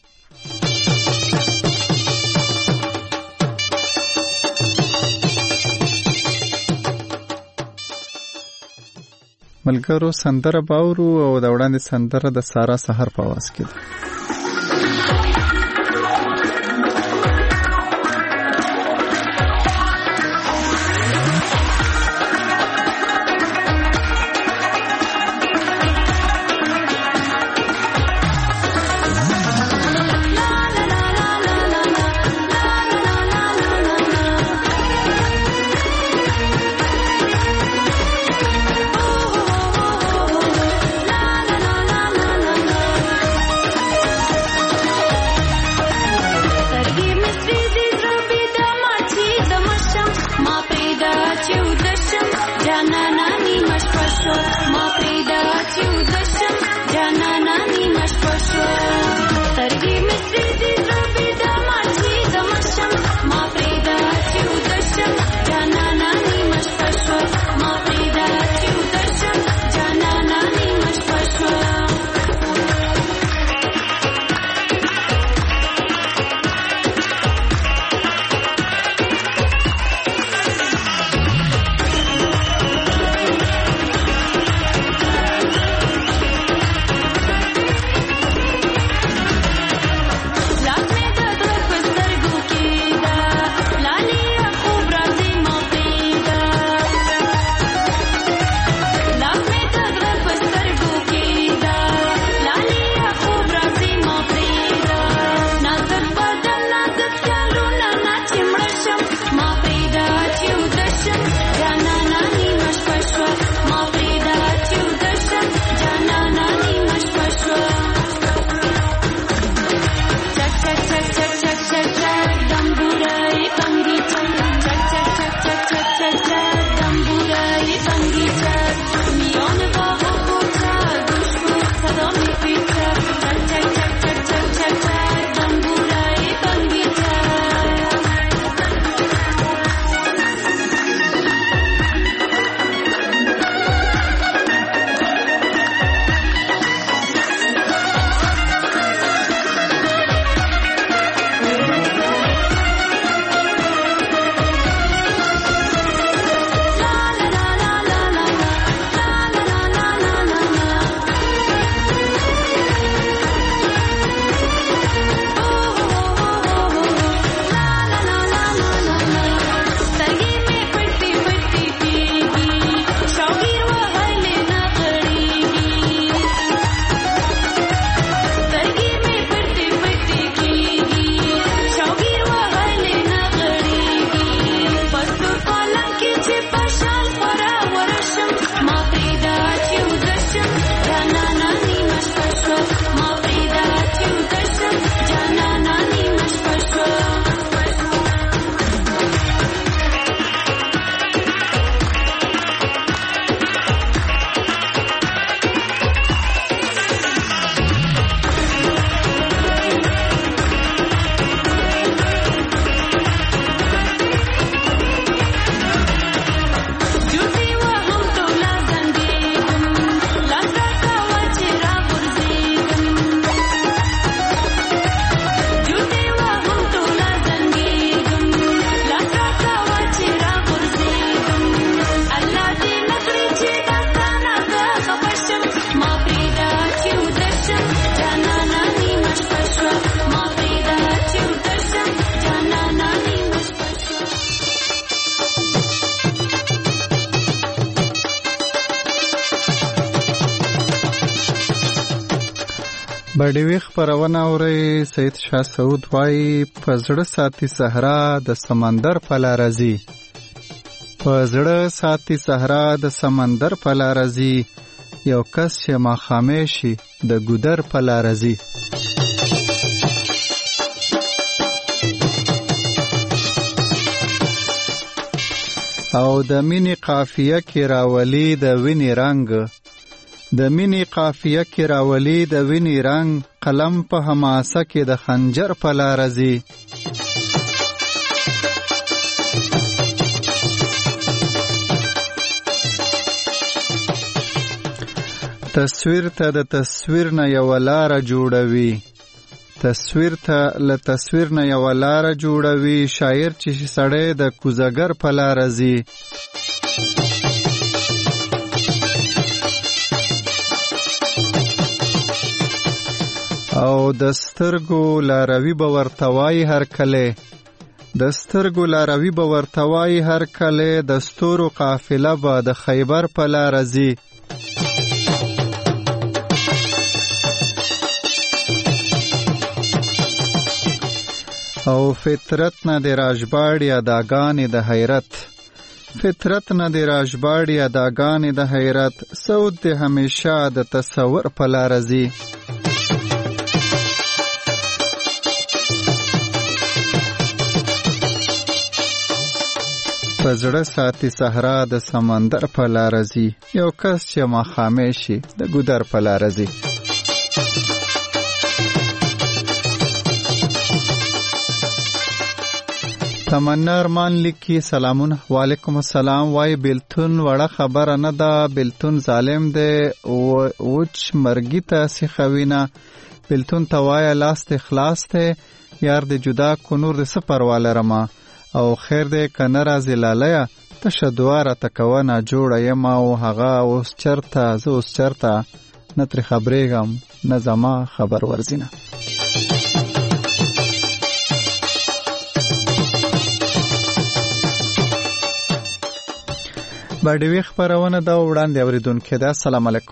ملګرو سندره باورو او د وړاندې سندره د سارا سحر په आवाज کې ده. بډیوي خبرونه اوري. سید شاه سعود وایي په زړه ساتي صحرا د سمندر په لار ځي. په زړه ساتي صحرا د سمندر په لار ځي. یو کس چې ماښامې شي د ګودر په لار ځي. او د مینې قافیه کې راولي د وینې رنګ. د مینې قافیه کې راولي د وینې رنګ. قلم په حماسه کې د خنجر په لار ځي. تصویر ته د تصویر نه یو لار جوړوي. تصویر ته له تصویر نه یو لار جوړوي. شاعر چې سړی د کوزګر په لار ځي. او د سترګو لاروي به ورته وایي هر کله. د سترګو لاروي به ورته وایي هر کله. د ستورو قافله به د خیبر په لار ځي. او فطرت نه د راجباړي اداګانې د حیرت. فطرت نه د راجباړي اداګانې د حیرت. سعود د همیشه د تصور په لار ځي. په زړه ساتي صحرا د سمندر په لار ځي. یو کس چې ماښامې شي د ګودر په لار ځي. تمنا ارمان لیکي سلامونه. وعلیکم السلام. وای بیلتون وړه خبره نه ده. بیلتون ظالم دی. وچ مرګی ته سیخوینه. بیلتون ته وای لاس ته خلاص ته. یار د جدا کو نور د سفر والرما. او خیر دې کنه راځي لاله تشه دواره تکونه جوړه یم. او هغه اوس چرته زه اوس چرته نه تر خبرېږم نه زما خبر ورزینه. بډیوي خبرونه دا وړاندې اوریدونکو دا. السلام علیکم.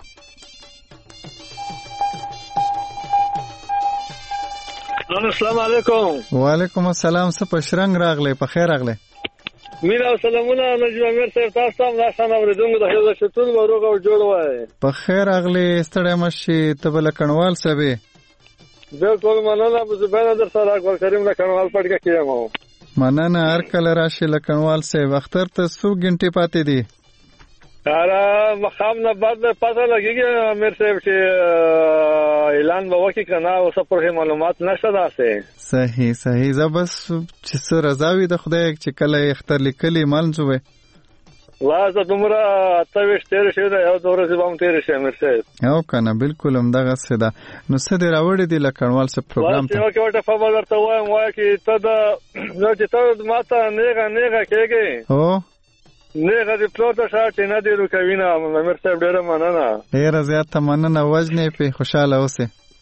السلام علیکم. وعلیکم السلام. څه په شرنګ راغلی؟ په خیر راغلی. مینا او سلامونه نجیب امیر صاحب. تاسو هم دا شان اوریدونکو د هیله شتون وروغه او جوړ وای. په خیر راغلی. ستړی مشي ته بل کنوال سبي. بالکل مننه. زبانه در سره اکبر کریم له کنوال پټګه کیمو. مننه. هر کله راشي له کنوال سه وختر ته څو غنټه پاتې دي؟ اره مخام نه بعد پته لګیږي امیر صاحب چې اعلان به وکړي کنه او څه پر معلومات نشته داسې. صحیح صحیح. زه بس چې سره رضاوي د خدای چې کله اختر لیکلي منځوي. لا زه دومره تاويش تیر شي دا یو دوره زبام تیر شي امیر صاحب. او کنه بالکل هم دغه څه ده. نو څه دی راوړی دی لکړوال څه پروګرام ته؟ یو کې وټه خبر درته وایم وای کی ته دا نو چې ته ماته نیغه نیغه کېږي. او نیغه دې پلوټه شاته نه دی روکوینه امیر صاحب. ډیره مننه. ډیره زیاته مننه. وزنې په خوشاله اوسه.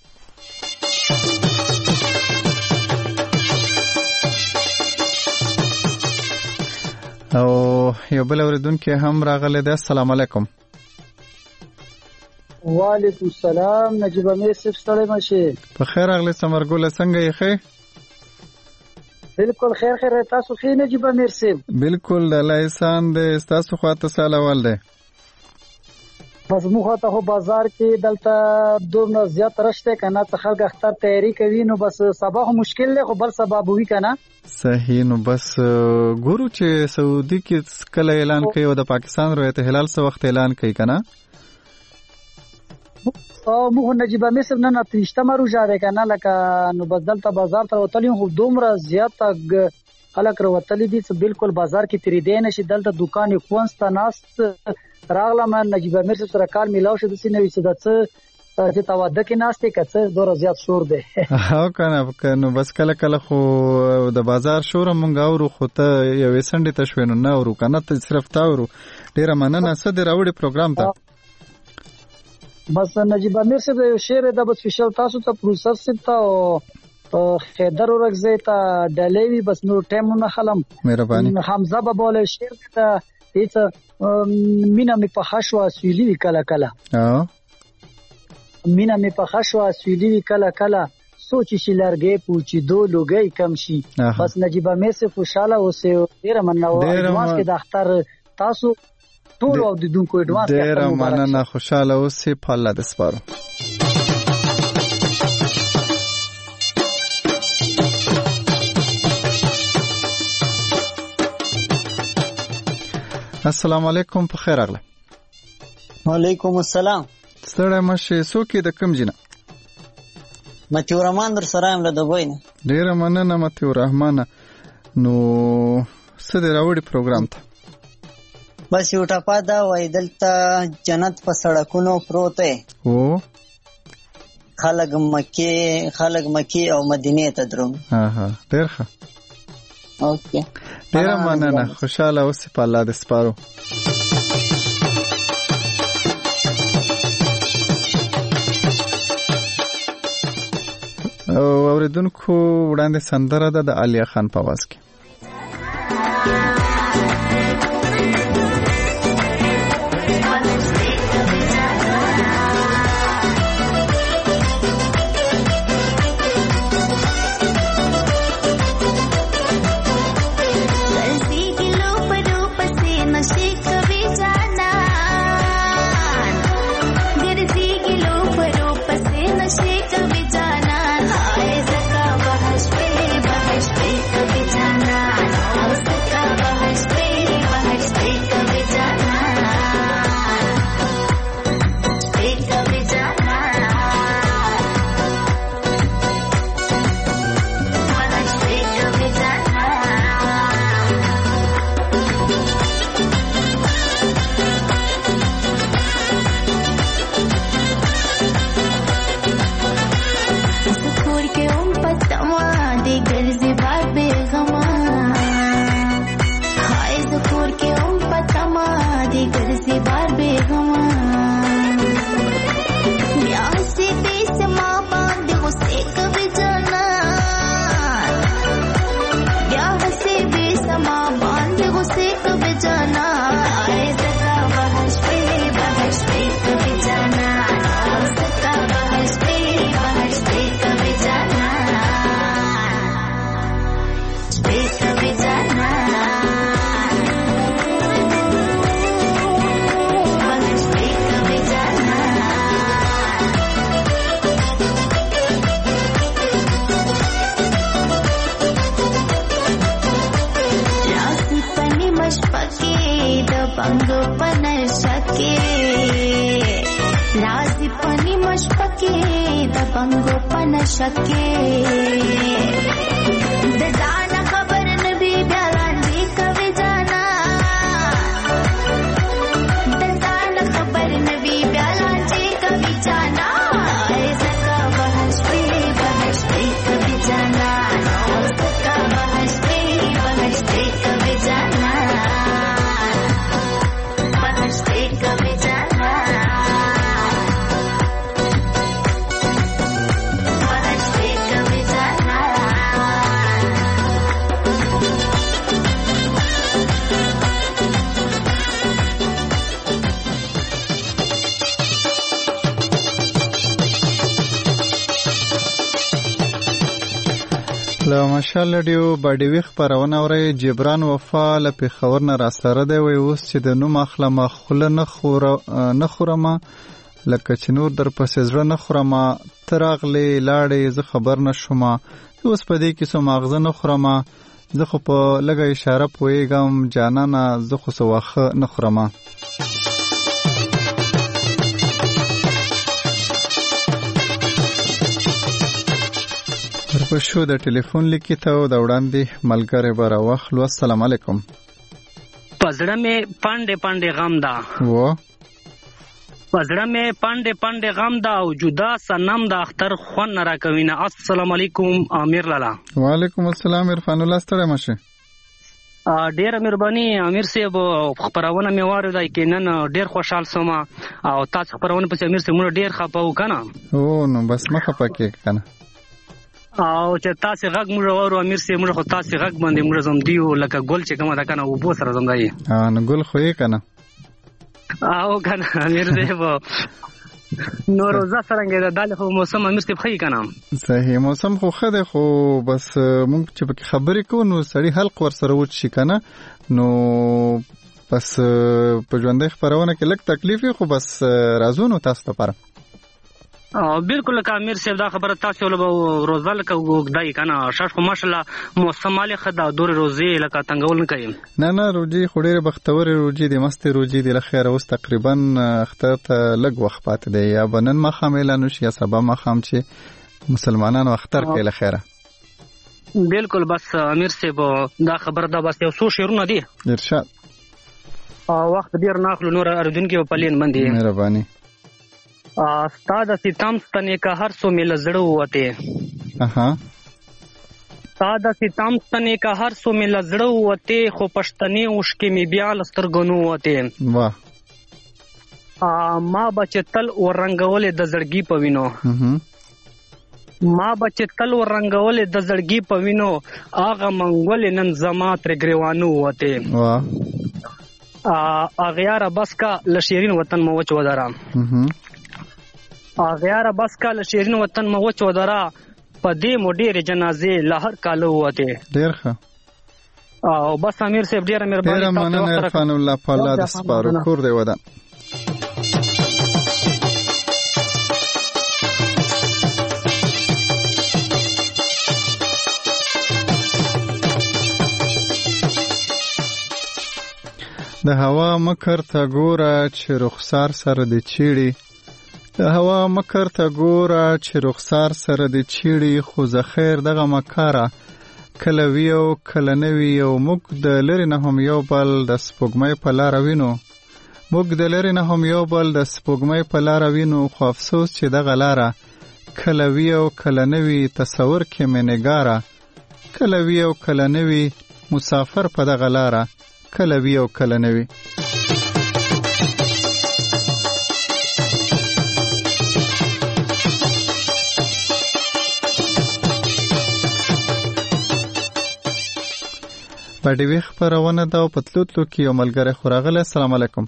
او یو بل اوریدونکو هم راغلی دی. السلام علیکم. وعلیکم السلام. نجیب امیر صاحب ستړی مشه. په خیر راغلی. سمرګل څنګه یې ښه؟ بالکل خیر خیر. تاسو ښه نجیب امیر صاحب؟ بالکل الله احسان دې. تاسو خواته سلام دی. بس موږ ته هو بازار کې دلته دومره زیات رشته کنه ته خلک اختر تیاری کوي. نو بس سبا خو مشکل له خو بل سبب وی کنه. صحیح. نو بس ګورو چې سعودي کې کله اعلان کوي او د پاکستان روایت هلال څه وخت اعلان کوي کنه. او موږ نجیب امیر صاحب نه نتیشته مرو جاره کنه لکه نو بس دلته بازار ته وتلی خو دومره زیات خلک وروتلی دي چې بالکل بازار کې تری دی نشي. دلته دکان کوونسته ناس راغله. من نجیب امیر صاحب سره کال میلاو شو د سینې چې دڅ چې تواده کې ناشته کڅ ډور زیات شور دی. او کنه نو بس کله کله خو د بازار شور مونږ اورو خو ته یو سنډي تشوینو نه اورو کنه ته صرف تاورو. ډیره مننه. څه دی راوړي پروګرام ته؟ بس نجیب امیر صاحب یو شعر د بس فشل تاسو ته پروسس ته او خیدر ورغزه ته ډلېوي. بس نو ټیم نه خلم. مهرباني. حمزه بابا شعر ته هیڅ مینا می په خشوا سویلی کله کله. اه مینه مې پخه شوه سویلي وي کله کله سوچ شي لرګی پوچېدو لوګی کم شي. بس نجیبه میسه خوشحاله اوسئ. ډېره مننه. اډوانس کې د اختر تاسو ټول اورېدونکو اډوانس کې ډېره مننه. خوشحاله اوسئ. په الله دې سپارو. السلام علیکم. په خیر راغله. وعلیکم السلام. ستړی مشه. څوک د کوم جنه؟ متیو رحمان در سره یم له دوبۍ نه. ډېره مننه متیو رحمانه. نو څه دې راوړي پروګرام ته؟ بس یو ټپه ده وایي دلته جنت په سړکونو پروت دی. او خلک مکې خلک مکې او مدینې ته درومي. ها ډېر ښه. اوکې ډېره مننه. خوشحاله اوسئ. په الله دې سپارو. اوریدونکو وړاندې سندره ده د عالیه خان په आवाज کې. ماشاءالله ډیو باډي وی خبرونه اوري. جبران وفا له پیښور نه راستره دی. وی اوس چې د نوم اخلمه خوله نه خوره نه خورمه لکه چې نور در پسې زړه نه خورمه تراغلې لاړې زه خبر نشم اوس په دې کې سو ماغزه نه خورمه زه خو په لګه اشاره پويګم جانانه زه خو سواخه نه خورمه. په شو د ټلیفون لیکي ته د وړاندې ملګری بره واخلو. السلام علیکم. پزړه مې پاندې پاندې غم دا و پزړه مې پاندې پاندې غم دا او جدا سنم د اختر خون نه راکوینه. السلام علیکم امیر لالا. وعلیکم السلام عرفان الله ستړی مشه. ډیره مهرباني امیر صاحب. خبرونه مې واردای کې نن ډیر خوشحال سوم او تاسو خبرونه پس امیر صاحب مونږ ډیر خپاو کنه. او نو بس مخه پکې کنه او چې تاسو غږ موږ اورو امیر سي موږ خو تاسو غږ باندې موږ زم دیو لکه ګل چې کومه دا کنه او بو سره زم دی. ها نو ګل خو یې کنه او کنه امیر دی وو نو روزه څنګه ده دال خو موسم امیر ته خی کنه صحیح موسم خو خده خو بس مونږ چې په خبرې کوو نو سړی حلق ور سره وچ شي کنه نو بس په ژوندۍ خبرونه کې لږ تکلیف خو بس رازونو تاسو ته پر بالکل که امیر صاحب دا خبره تاسو له روزه لکه وګدای کنه شاش خو ماشاءالله موسم مال خدا دور روزي لکه تنګول نه کوي نه نه روزي خوري بختور روزي دي مست روزي دي لخير اوس تقریبا اختر ته لږ وخت پات دی یا بنن ما خامل نو شي سبا ما خام چې مسلمانانو اختر کې لخيره بالکل بس امیر صاحب دا خبره دا بس یو څو شیرونه دي ارشاد وخت ډیر ناخلو نور اردن کې په پلین باندې مهرباني استاد ستم ستنې که هر څو مل زړه وته اها استاد ستم ستنې که هر څو مل زړه وته خو پښتنې اوش کې می بیا لسترګونو وته واه ا ما بچتل ورنګول د زړګي پوینو ما بچتل ورنګول د زړګي پوینو اغه منګول نن زما تر گریوانو وته واه ا اغیار بس کا لشیرین وطن مو وچ ودارم اغیار بس کال شیرین وطن مو وچ ودرا پدې مو ډېر جنازې لهر کالو وته ډېر ښه او بس امیر صاحب ډېر مهرباني ډېر مننه عرفان الله پالا د سپارو کور دی ودان د هوا مکر ته ګوره چې رخسار سره د چیړي د هوا مکر ته ګوره چې رخسار سره د چیړي خو زخیر دغه مکاره کله ویو کله نه ویو موږ د لرې نه هم یو بل د سپوږمۍ په لاره وینو موږ د لرې نه هم یو بل د سپوږمۍ په لاره وینو خو افسوس چې دغه لاره کله ویو کله نه وي تصور کې مې نګاره کله ویو کله نه وي مسافر په دغه لاره کله ویو کله نه وي په ډیوی خبرونه دا په تلوتلو کې یو ملګری خو راغلی السلام علیکم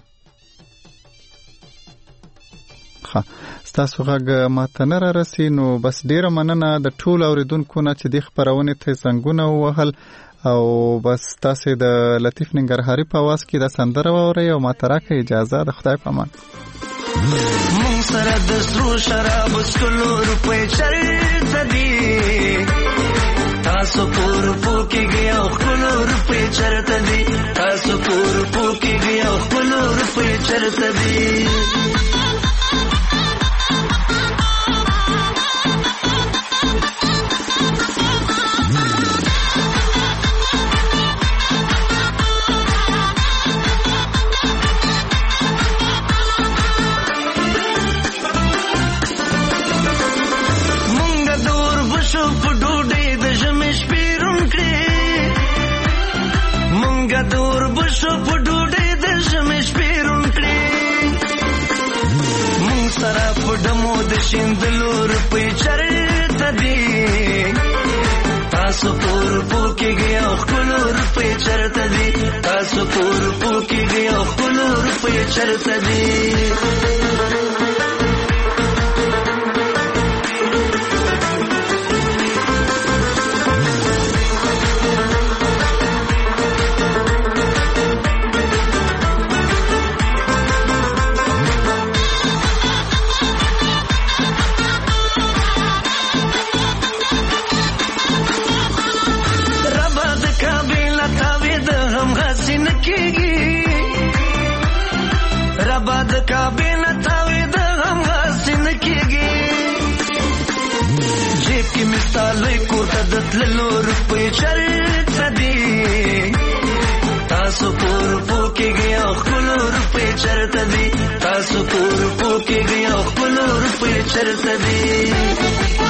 ښه ستاسو غږ ماته نه رارسي نو بس ډیره مننه د ټولو اوریدونکو نه چې دې خپرونې ته زنګونه ووهل او بس تاسې د لطیف ننګرهاري په اواز کې د سندره واورئ او ماته راکړئ اجازه د خدای په امان مونږ سره د سرو شرابو څښلو روپۍ چېرته دي تاسو پور پوکیږي او خپلو روپۍ چېرته دي تاسو پور پوکیږي او خپلو روپۍ چېرته دي شیندلو روپۍ چېرته دي تاسو پور پوکیږي او خپلو روپۍ چېرته دي تاسو پور پوکیږي او خپلو روپۍ چېرته دي تللو روپۍ چېرته دي تاسو پور پوکیږي او خپلو روپۍ چېرته دي تاسو پور پوکیږي او خپلو روپۍ چېرته دي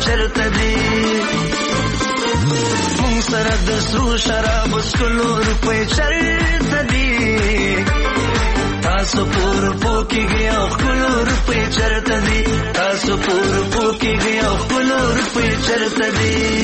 چرته دي مونږ سره د سرو شرابو څکلو روپۍ چرته دي تاسو پور پوکیږي او ښکلو روپۍ چرته دي تاسو پور پوکیږي او ښکلو روپۍ چرته دي